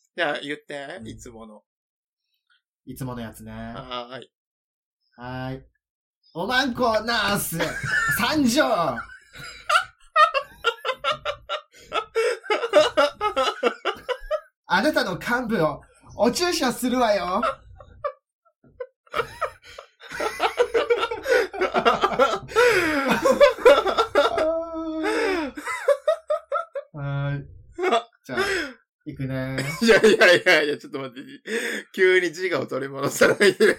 じゃあ言って、いつもの。 いつものやつね。 はーい。 はーい。おまんこナース参上あなたの幹部をお注射するわよはい。じゃあ、行くね。 いや、ちょっと待って。急に自我を取り戻さないで。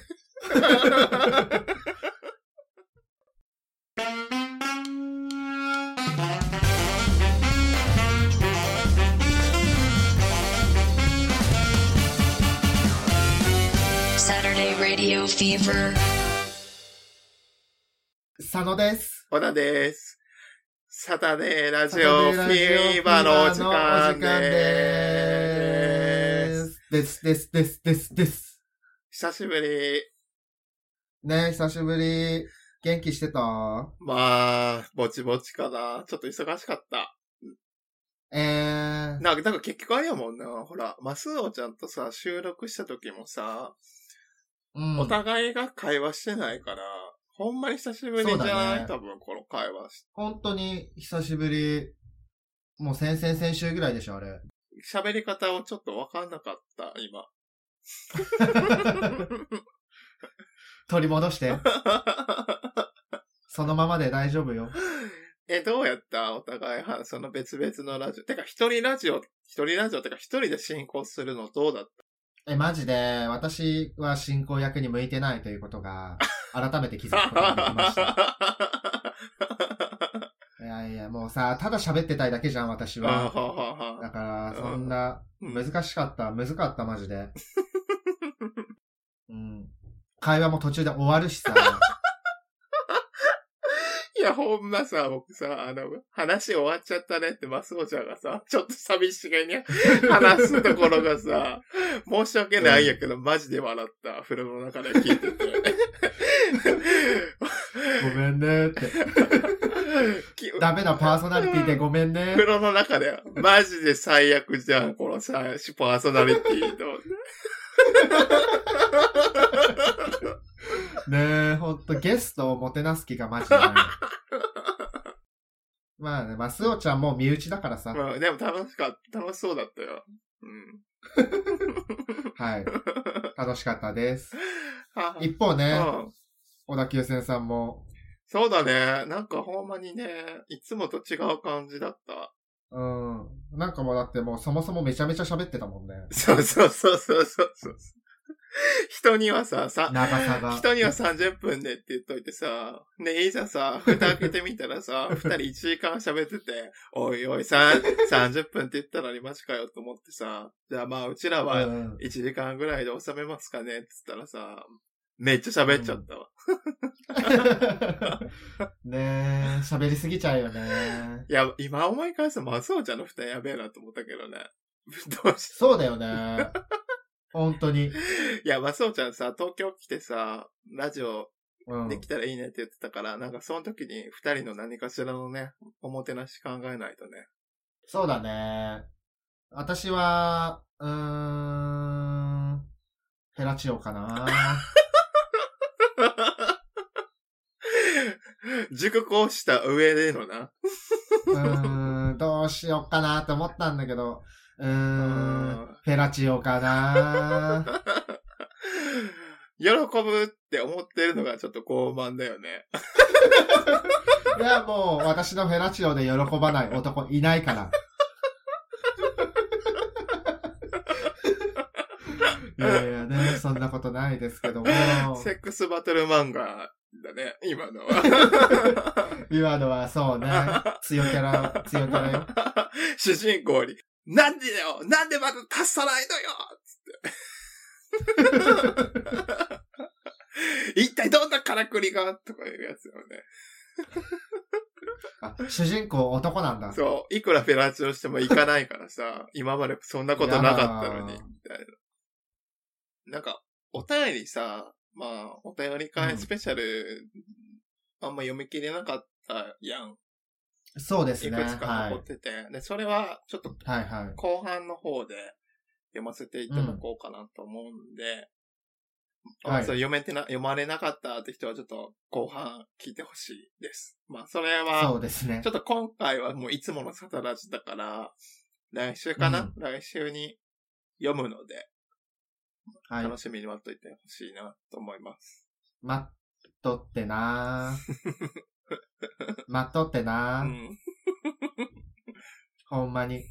Saturday Radio Fever。 佐野です。 小田です。サタデーラジオフィーバーのお時間でーす。 です。 久しぶり。 ね、久しぶり。元気してた？ まあ、ぼちぼちかな。ちょっと忙しかった。なんか結局あれやもんな。ほら、マスオちゃんとさ、収録した時もさ、お互いが会話してないから、ほんまに久しぶりじゃない、ね、多分この会話。 本当に久しぶり。もう先週ぐらいでしょ、あれ。 喋り方をちょっとわかんなかった、今。 取り戻して。そのままで大丈夫よ。 どうやったお互い、その別々のラジオ。てか、一人ラジオってか一人で進行するのどうだった？ マジで、私は進行役に向いてないということが、改めて気づくことができました。いや、もうさ、ただ喋ってたいだけじゃん、私は。だから、そんな、難かった、マジで。うん。会話も途中で終わるしさ。 いや、ほんまさ、僕さ、話終わっちゃったねってマスオちゃんがさ、ちょっと寂しげに話すところがさ、申し訳ないんやけど、マジで笑った。風呂の中で聞いてて。 ごめんねって。ダメなパーソナリティでごめんね。 風呂の中で、マジで最悪じゃん、このさ、パーソナリティと。 ねえ、ほんとゲストをもてなす気がマジでない。まあね、マスオちゃんも身内だからさ。 まあ、でも楽しそうだったよ。うん。 はい。楽しかったです。一方ね、小田急線さんも。 そうだね。なんかほんまにね、いつもと違う感じだった。 なんかもうだってもうそもそもめちゃめちゃ喋ってたもんね。 そう。人にはさ、 長さが。 人には30分でって言っといてさ、ね、いざさ、蓋開けてみたらさ、2人1時間喋ってて、おい30分って言ったのにマジかよと思ってさ、じゃあまあうちらは1時間ぐらいで収めますかねって言ったらさ、めっちゃ喋っちゃったわ。 ねえ、喋りすぎちゃうよね。 いや、今思い返すとマスオちゃんの二人やべえなと思ったけどね。 そうだよね。本当に。 いや、マスオちゃんさ、東京来てさ、ラジオできたらいいねって言ってたから、なんかその時に二人の何かしらのね、おもてなし考えないとね。 そうだね。私は、フェラチオかな。 熟考した上でのな。 どうしようかなって思ったんだけど、フェラチオかな。 喜ぶって思ってるのがちょっと傲慢だよね。 いや、もう私のフェラチオで喜ばない男いないから。いやね、そんなことないですけども。 セックスバトル漫画だね、今のは。 今のはそうね。強キャラよ。 主人公に、なんでまだ足さないのよつって。一体どんなからくりがとかいうやつよね。 主人公男なんだ。 そう。いくらフェラチオしてもいかないからさ、今までそんなことなかったのに、みたいな。なんか、お便りさ、まあ、お便り会スペシャル、あんま読み切れなかったやん。 そうですね。 いくつか残ってて。で、それは、ちょっと、後半の方で、 読ませていただこうかなと思うんで、 はいそれ読まれなかったって人はちょっと後半聞いてほしいです。まあそれは、 そうですねちょ。っと今回はもういつものサタラジだから、来週かな、来週に読むので、 はい。 楽しみに待っといてほしいなと思います。 待っとってな待っとってな、ほんまに。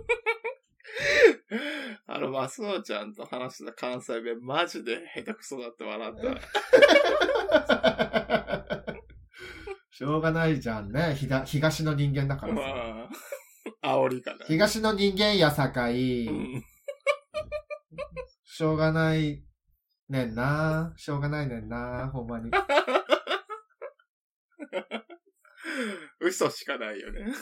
マスオちゃんと話した関西弁マジで下手くそだって笑った。 しょうがないじゃんね。東の人間だからさ。 まあ、煽りかな。 東の人間やさかい、しょうがないねんな。しょうがないねんな。ほんまに。 嘘しかないよね。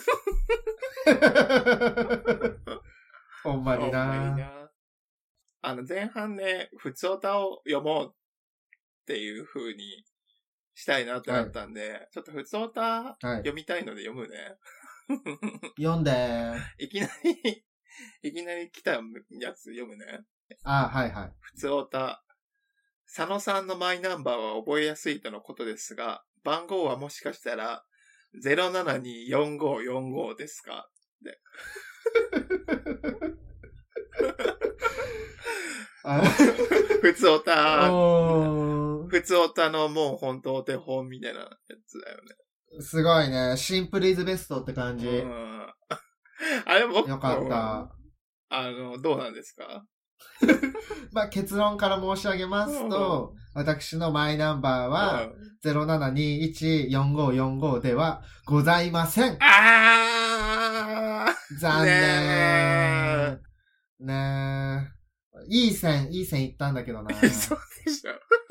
ほんまにな。 前半ね、普通歌を読もうっていう風にしたいなってなったんで、ちょっと普通歌読みたいので読むね。 読んで。 いきなり来たやつ読むね。 はいはい。 普通歌。佐野さんのマイナンバーは覚えやすいとのことですが、番号はもしかしたら0724545ですかで。普通オタのもう本当お手本みたいなやつだよね。 すごいね。シンプルイズベストって感じ。 あれ僕よかった。 どうなんですか？ まあ、結論から申し上げますと、私のマイナンバーは、07214545ではございません。残念。ねえ。いい線いったんだけどな。 そうでしょ。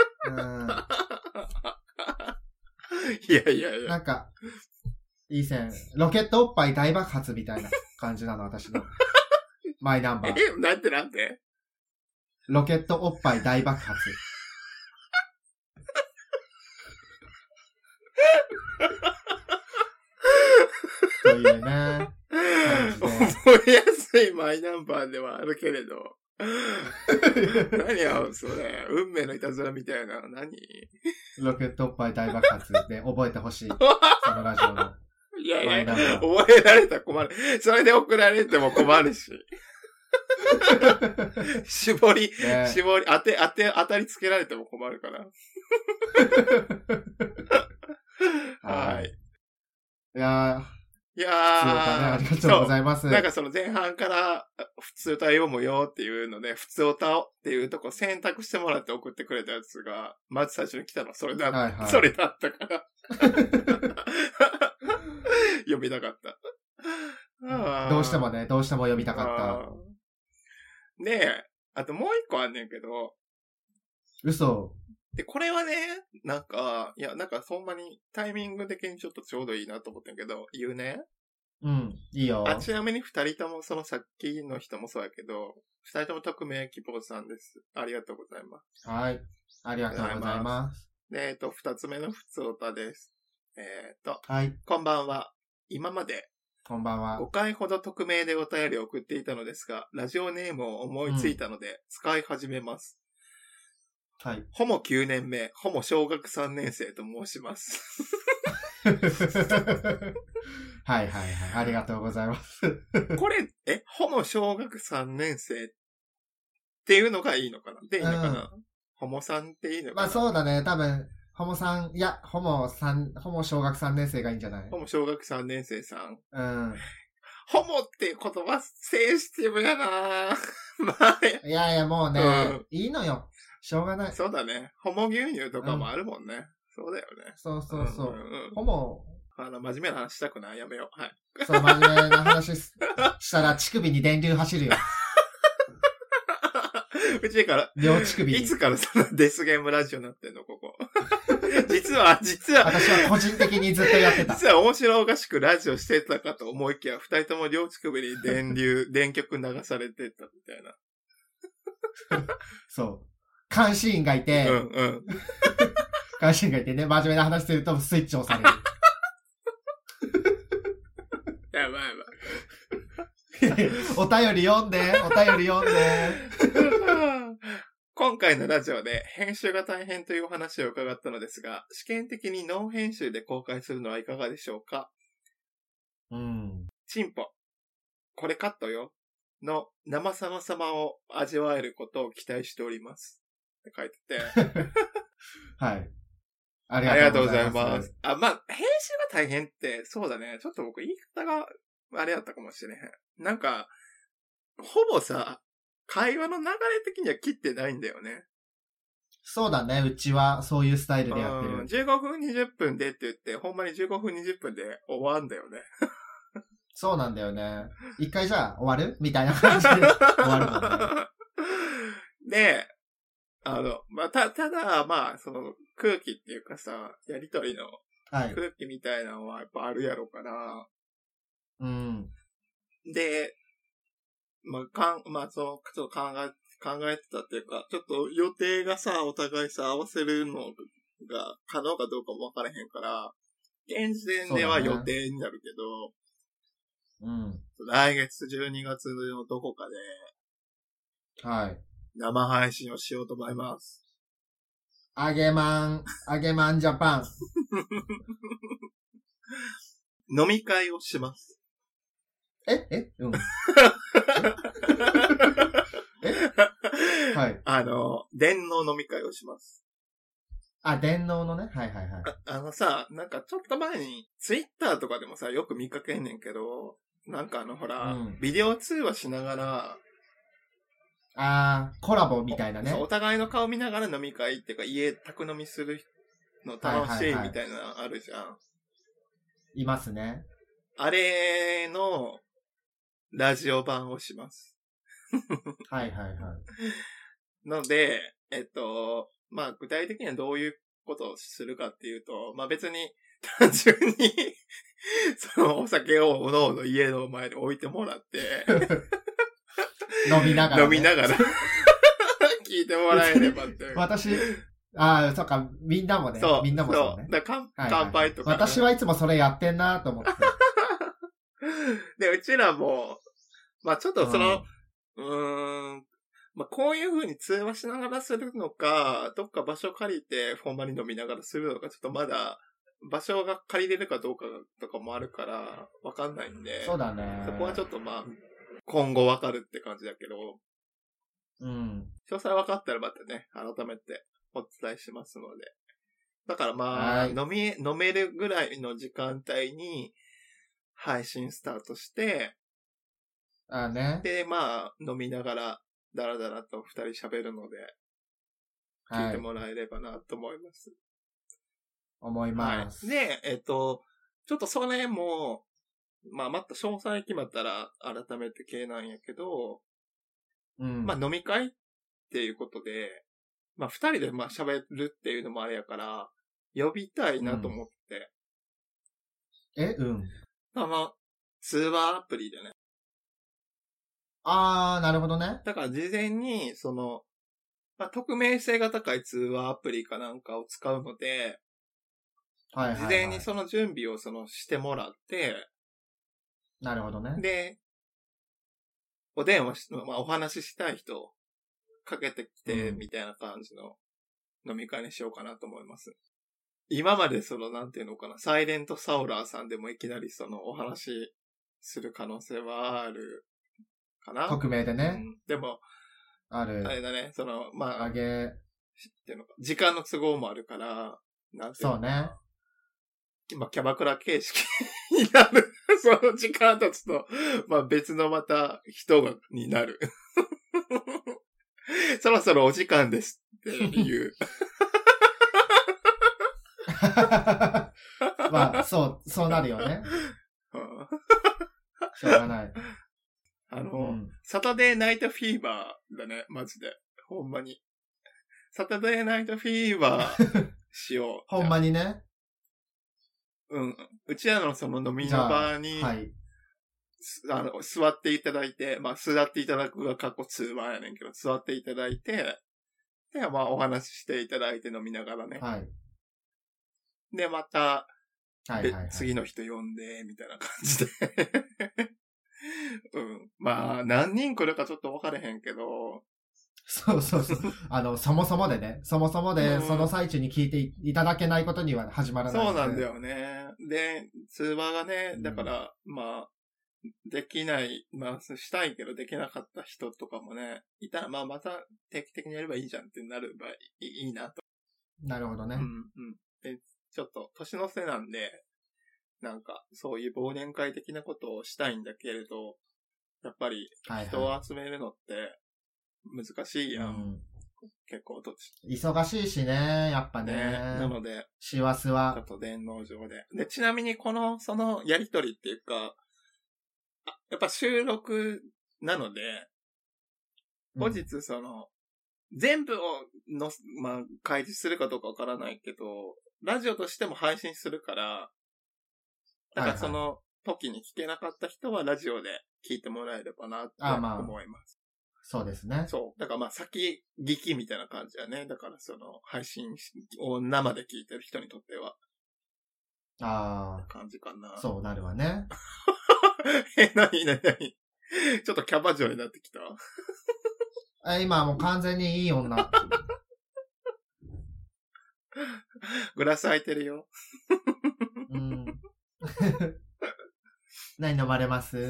いや。 なんか、いい線。ロケットおっぱい大爆発みたいな感じなの、私の。マイナンバー。 なんてロケットおっぱい大爆発。というね。 覚えやすいマイナンバーではあるけれど。何や、それ。運命のいたずらみたいな。何？ ロケットおっぱい大爆発で覚えてほしい。そのラジオの。 いや、覚えられたら困る。それで送られても困るし。絞り、当たりつけられても困るから。はい。 いやー、 ありがとうございます。 なんかその前半から普通歌読むよっていうので、普通歌をっていうとこ選択してもらって送ってくれたやつが、まず最初に来たのはそれだった。それだったから。読みたかった。 どうしても読みたかった。 で、あともう一個あんねんけど。 嘘。 で、これはね、なんかそんなにタイミング的にちょっとちょうどいいなと思ってんけど、言うね。 うん、いいよ。 ちなみに二人とも、そのさっきの人もそうやけど、二人とも匿名希望さんです。ありがとうございます。 はい。ありがとうございます。 で、二つ目の普通歌です。 はい。 こんばんは。今まで、 こんばんは。 5回ほど匿名でお便りを送っていたのですが、ラジオネームを思いついたので、使い始めます。 はい。 ホモ9年目、ホモ小学3年生と申します。 はい。ありがとうございます。 これ、ホモ小学3年生っていうのがいいのかなでいいのかな、ホモさんっていいのかな。 まあそうだね、多分。ホモさん、いや、ホモ小学3年生がいいんじゃない？ ホモ小学3年生さん。 うん。 ホモっていう言葉、センシティブやなまあ。 いや、もうね、いいのよ。しょうがない。 そうだね。ホモ牛乳とかもあるもんね。そうだよね。 そう。ホモ。 真面目な話したくない？やめよう。はい。 そう、真面目な話したら乳首に電流走るよ。 うちから、 両乳首。 いつからそのデスゲームラジオになってんのここ。実は。 私は個人的にずっとやってた。 実は面白おかしくラジオしてたかと思いきや、二人とも両乳首に電極流されてたみたいな。 そう。監視員がいて、監視員がいてね、真面目な話するとスイッチ押される。 やばい。 お便り読んで。 今回のラジオで編集が大変というお話を伺ったのですが、試験的にノー編集で公開するのはいかがでしょうか？ うん。 チンポ、これカットよの生様々を味わえることを期待しております。って書いてて。 はい。あありりがとうごがとうございま。 ざいますす。あ、まあ、編集が大変って、そうだね。ちょっと僕言い方があれだったかもしれへん。なんか、ほぼさ、会話の流れ的には切ってないんだよね。 そうだね。うちはそういうスタイルでやってうんる。 15分20分でって言って、ほんまに15分20分で終わんだよね。 そうなんだよね。一回じゃあ終わるみたいな感じで終わるもんね。 で、まあ、ただ、まあ、その空気っていうかさ、やりとりのはい。 空気みたいなのはやっぱあるやろかな。 うん。 で、まあ、ちょっと考えてたっていうか、ちょっと予定がさ、お互いさ、合わせるのが可能かどうかも分からへんから、現時点では予定になるけど、 うん。 来月12月のどこかではい。 生配信をしようと思います。 あげまんジャパン。 飲み会をします。 うん。はい。 電脳飲み会をします。 あ、電脳のね。はい。 さ、なんかちょっと前に、ツイッターとかでもさ、よく見かけんねんけど、なんかほら、ビデオ通話しながら、 コラボみたいなね。 そう、お互いの顔見ながら飲み会っていうか、家宅飲みするの楽しいみたいなのあるじゃん。 いますね。 あれの、ラジオ版をします。 はい。 ので、まあ、具体的にはどういうことをするかっていうと、まあ別に、単純に、そのお酒をおのおの家の前に置いてもらって、 飲みながら、 聞いてもらえればって。 私、そうか、みんなもね。 そう。 みんなもそうね。 乾杯とか、 私はいつもそれやってんなと思って。 で、うちらも、まあちょっとまあこういう風に通話しながらするのか、どっか場所借りてほんまに飲みながらするのか、ちょっとまだ、場所が借りれるかどうかとかもあるから、わかんないんで。 そうだね。 そこはちょっとまあ、今後わかるって感じだけど。 うん。 詳細わかったらまたね、改めてお伝えしますので。だからまあ、飲めるぐらいの時間帯に配信スタートして、で、まあ、飲みながら、だらだらと二人喋るので、聞いてもらえればなと思います。 思います。 で、ちょっとそれも、まあ、また詳細決まったら改めて系なんやけど、まあ、飲み会っていうことで、まあ、二人でまあ喋るっていうのもあれやから、呼びたいなと思って。通話アプリでね。 なるほどね。 だから事前に、まあ、匿名性が高い通話アプリかなんかを使うので、事前にその準備をしてもらって、 なるほどね。 で、お電話まあ、お話ししたい人かけてきて、みたいな感じの飲み会にしようかなと思います。今までなんていうのかな、サイレントサウラーさんでもいきなりお話する可能性はあるかな。 匿名でね。 でも、 ある。 あれだね、まあ、 っていうのか、時間の都合もあるから、なんていうのかな。 そうね。 まあ、キャバクラ形式になる。その時間経つと、まあ別のまた人になる。そろそろお時間ですっていう。 まあ、そうなるよね。しょうがない。 サタデーナイトフィーバーだね、マジで。ほんまに。サタデーナイトフィーバーしよう。 ほんまにね。 うちらの飲みの場に、座っていただいて、まあ、座っていただくが過去通話やねんけど、座っていただいて、で、まあ、お話ししていただいて飲みながらね。で、また、次の人呼んで、みたいな感じでうん。まあ、何人来るかちょっと分かれへんけど。 そう。そもそもで、その最中に聞いていただけないことには始まらないので。 そうなんだよね。で、通話がね、だから、まあ、できない、まあ、したいけどできなかった人とかもね、いたら、まあ、また定期的にやればいいじゃんってなればいいなと。 なるほどね。 で、ちょっと、年の瀬なんで、なんか、そういう忘年会的なことをしたいんだけれど、やっぱり、人を集めるのって難しいやん。結構忙しいしね、やっぱね。 なので、 師走は。 ちょっと電脳上で。で、ちなみにそのやりとりっていうか、やっぱ収録なので、後日全部をまあ、開示するかどうかわからないけど、ラジオとしても配信するから、だからその時に聞けなかった人はラジオで聞いてもらえればなって思います。 そうですね。 そう。だからまあ先聞きみたいな感じだね。だから配信を生で聞いてる人にとっては。 ああ。 感じかな。 そうなるわね。 何ちょっとキャバ嬢になってきた今もう完全にいい女。 グラス空いてるよ。 何飲まれます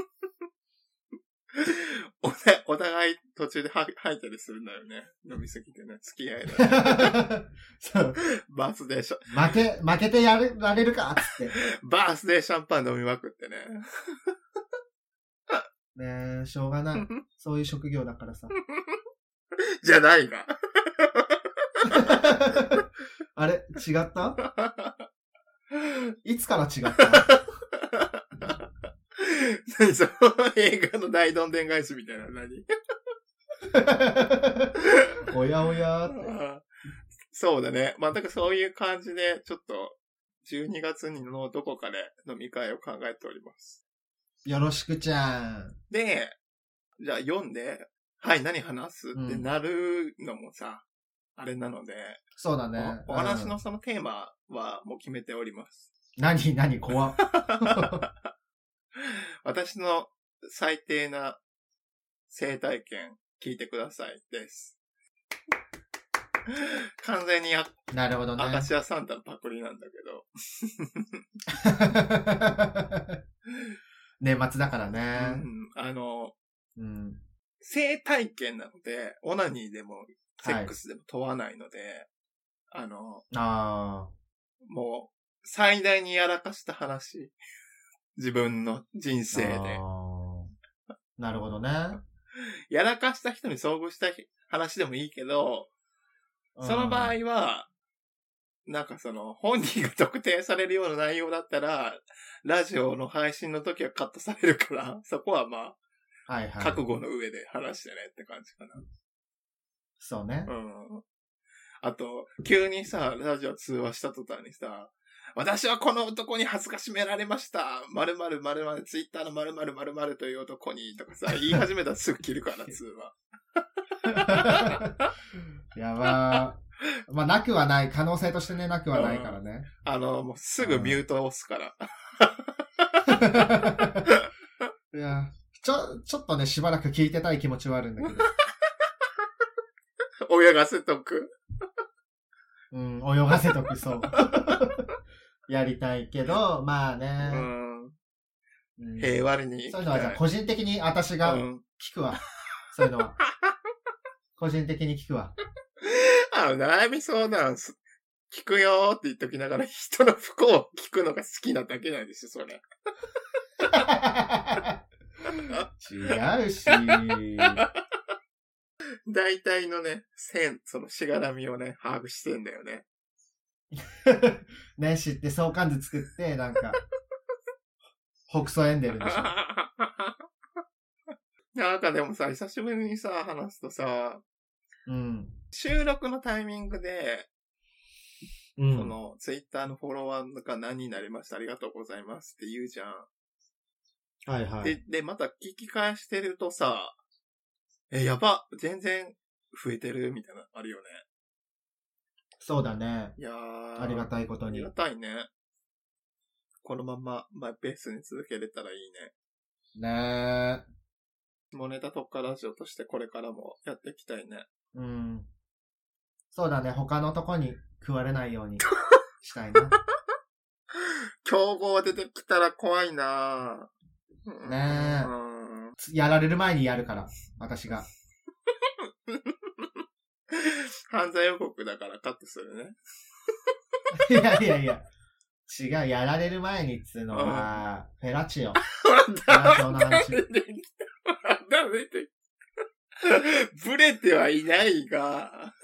お互い途中で吐いたりするんだよね。飲みすぎてね。付き合いだ、ね。 そう。 バースデー負けてられるかつって。 バースデーシャンパン飲みまくってね。 ねえ、しょうがない。そういう職業だからさ。 じゃないが。 あれ違ったいつから違った何その映画の大どんでん返しみたいな何おやおやって。 そうだね。まあ、だからそういう感じで、ちょっと、12月のどこかで飲み会を考えております。 よろしくちゃん。 で、じゃあ読んで、はい、何話すってなるのもさ、あれなので。 そうだね。 お話のそのテーマはもう決めております。 何怖っ。 私の最低な生体験聞いてくださいです。完全になるほどね。 アカシアサンタのパクリなんだけど。年末だからね。 性体験なので、オナニーでもセックスでも問わないので、もう最大にやらかした話。自分の人生で。 なるほどね。 やらかした人に遭遇した話でもいいけど、その場合は、なんか本人が特定されるような内容だったら、ラジオの配信の時はカットされるから、そこはまあ、覚悟の上で話してねって感じかな。 そうね。 あと、急にさ、ラジオ通話した途端にさ、私はこの男に恥ずかしめられました。〇〇〇〇ツイッターの〇〇〇〇という男にとかさ、言い始めたらすぐ切るから通話。 やばー。まあ、なくはない。可能性としてね、なくはないからね。 もうすぐミュートを押すから。 いや、ちょっとね、しばらく聞いてたい気持ちはあるんだけど。 泳がせとく。 泳がせとく、そう。やりたいけど、まあね。 平和に。 そういうのはじゃあ個人的に私が聞くわ。そういうのは。個人的に聞くわ。 悩み相談聞くよーって言っときながら人の不幸を聞くのが好きなだけなんですよ、それ。 違うし。 大体のね、しがらみをね、把握してんだよね。 ね、知って相関図作って、なんか、北総エンデルでしょ。 なんかでもさ、久しぶりにさ、話すとさ、収録のタイミングで、ツイッターのフォロワーが何になりました、ありがとうございますって言うじゃん。 はいはい。 で、また聞き返してるとさ、やば、全然増えてるみたいなのあるよね。 そうだね。 いやー。 ありがたいことに。 ありがたいね。このまま、ペースに続けれたらいいね。 ね下ネタ特化ラジオとしてこれからもやっていきたいね。 え。うん。そうだね、他のとこに食われないようにしたいな。 競合出てきたら怖いなぁ。 ねえうんやられる前にやるから、私が。 犯罪予告だからカットするね。 いやいやいや。違う、やられる前にっつうのは、フェラチオ。 ほら、 ラジオの話出てきた。出てきた。ブレてはいないが。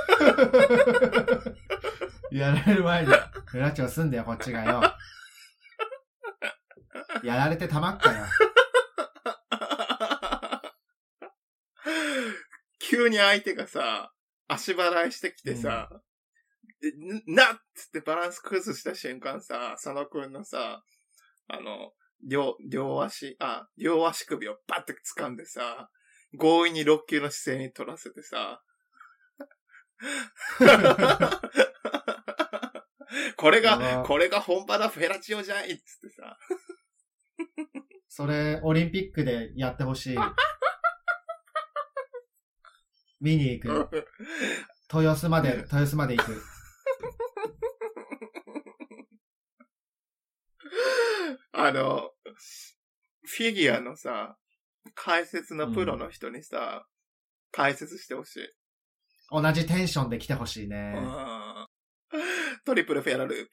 やられる前に、フェラチオすんだよ、こっちがよ。やられてたまっかよ。 急に相手がさ、足払いしてきてさ、でなっつってバランス崩した瞬間さ、佐野くんのさ、両足首をバッて掴んでさ、強引に6級の姿勢に取らせてさ、これが本場だフェラチオじゃいっつってさ。 それ、オリンピックでやってほしい。見に行く。豊洲まで行く。 フィギュアのさ、解説のプロの人にさ、解説してほしい。 同じテンションで来てほしいね。 トリプルフェラループ。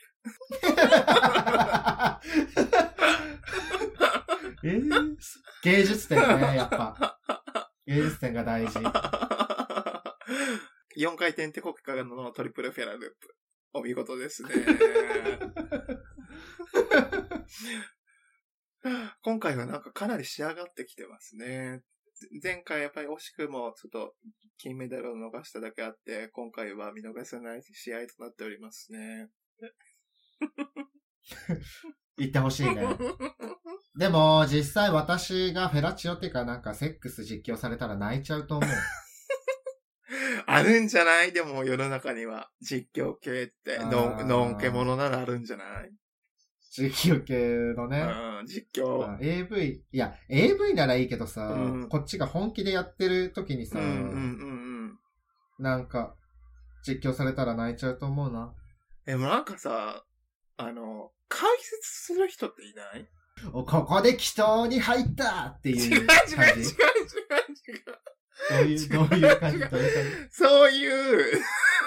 芸術点ね、やっぱ。芸術点が大事。 4回転手こきからのトリプルフェラループ。お見事ですね。今回はなんかかなり仕上がってきてますね。前回やっぱり惜しくもちょっと金メダルを逃しただけあって、今回は見逃せない試合となっておりますね。 言ってほしいね。でも、実際私がフェラチオっていうかなんかセックス実況されたら泣いちゃうと思う。 あるんじゃない？でも世の中には実況系って、のんけものならあるんじゃない？ 実況系のね。 実況。 AV、いや、AV ならいいけどさ、こっちが本気でやってる時にさ、なんか、実況されたら泣いちゃうと思うな。 でもなんかさ、解説する人っていない？ ここで祈祷に入ったっていう感じ。 違う。 どういう感じそういう。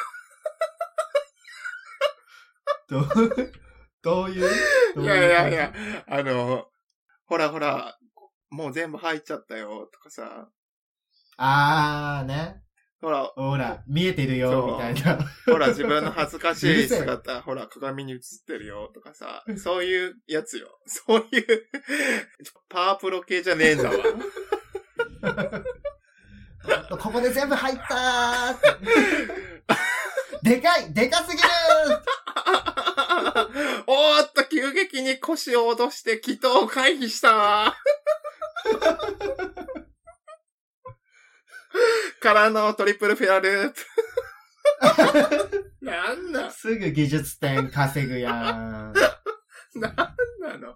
どういういや、ほら、もう全部入っちゃったよ、とかさ。 ね。 ほら、 見えてるよ、みたいな。 ほら、自分の恥ずかしい姿、ほら、鏡に映ってるよ、とかさ。そういうやつよ。そういう、パワープロ系じゃねえんだわ。 ここで全部入ったーでかすぎるおーっと、急激に腰を落として祈祷を回避したからのトリプルフェアループ。なんだすぐ技術点稼ぐやん。 なんなの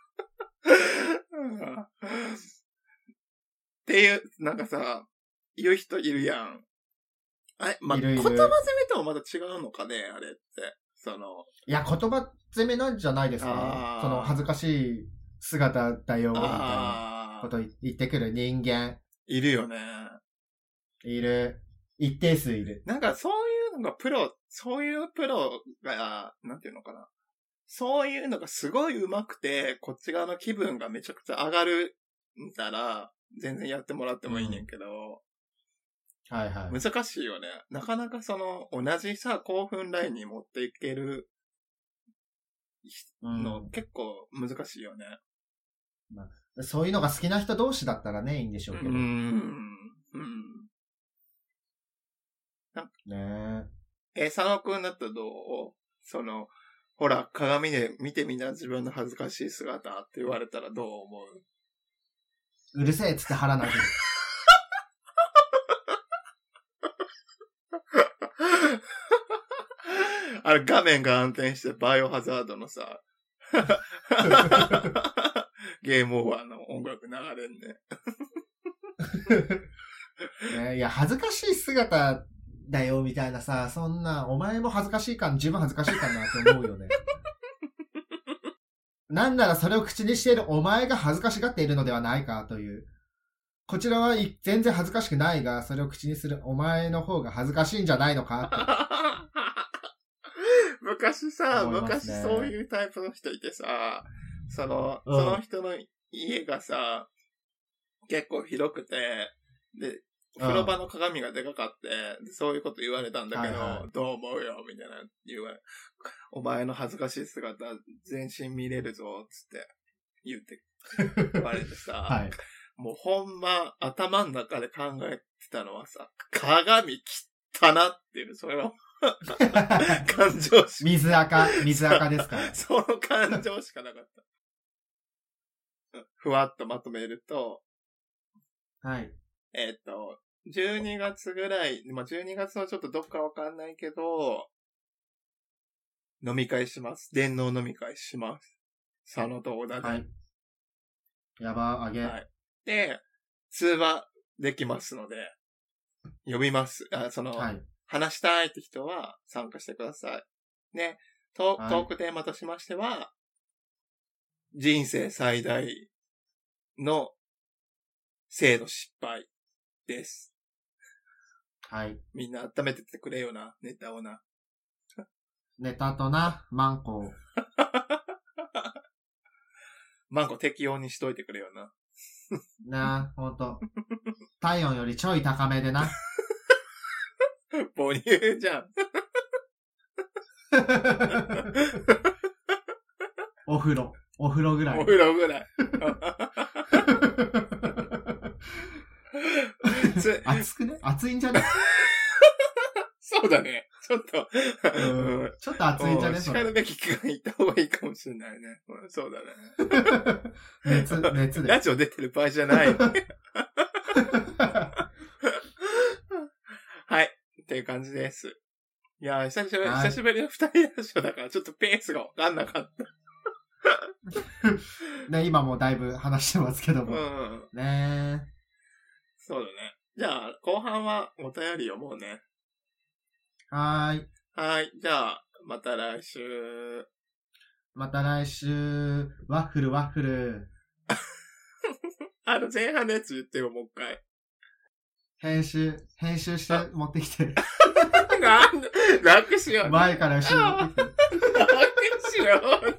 っていう、なんかさ、言う人いるやん。言葉攻めともまた違うのかね、あれって。 いや、言葉攻めなんじゃないですか。その恥ずかしい姿だよ、みたいなこと言ってくる人間。 いるよね。 いる。一定数いる。 なんかそういうのがそういうプロが、なんていうのかな。そういうのがすごい上手くて、こっち側の気分がめちゃくちゃ上がるんだら、全然やってもらってもいいねんけど、 はいはい。 難しいよね。なかなか同じさ、興奮ラインに持っていけるの、結構難しいよね。 まあ、そういうのが好きな人同士だったらね、いいんでしょうけど。ねえ。佐野くんだったらどう？ほら、鏡で見てみな自分の恥ずかしい姿って言われたらどう思う？ うるせえっつって腹投げる。 画面が暗転してバイオハザードのさ、ゲームオーバーの音楽流れんね。 ね、いや、恥ずかしい姿だよ、みたいなさ、そんな、お前も恥ずかしいか、十分恥ずかしいかなって思うよね。なんならそれを口にしているお前が恥ずかしがっているのではないかという。こちらは全然恥ずかしくないが、それを口にするお前の方が恥ずかしいんじゃないのかって昔そういうタイプの人いてさ、その人の家がさ、結構広くて、で、風呂場の鏡がでかかって、そういうこと言われたんだけど、どう思うよみたいな言われ、お前の恥ずかしい姿、全身見れるぞ、つって言われてさ、はい、もうほんま頭の中で考えてたのはさ、鏡切ったなっていう、それは感情しか。 水垢ですかその感情しかなかった。ふわっとまとめると、 はい。 12月ぐらい、まあ、12月のちょっとどっかわかんないけど、飲み会します。電脳飲み会します。佐野と小田で。はい。 やば、あげ。 はい。で、通話できますので、呼びます。はい、話したいって人は参加してください。ね、トークテーマとしましては、人生最大の性の失敗です。 はい。 みんな温めててくれよな、ネタをな。 ネタとな、マンコ。 マンコ適用にしといてくれよな。 なあ、ほんと。体温よりちょい高めでな。 母乳じゃん。 お風呂ぐらい。 お風呂ぐらい。 熱くね？熱いんじゃね？ そうだね。ちょっと。 ちょっと熱いんじゃね？ 叱るべき機会行った方がいいかもしれないね。そうだね。 熱で。 ラジオ出てる場合じゃない。はい。っていう感じです。いや、久しぶりの二人ラジオだからちょっとペースがわかんなかった。 ね、今もだいぶ話してますけども。ねそうだね。じゃあ、後半はお便り読もうね。 はい。 じゃあ、また来週。 ワッフル。 前半のやつ言ってよ、もう一回。 編集して持ってきて。 楽しよう。 前から後ろ持ってきて。 楽しよう。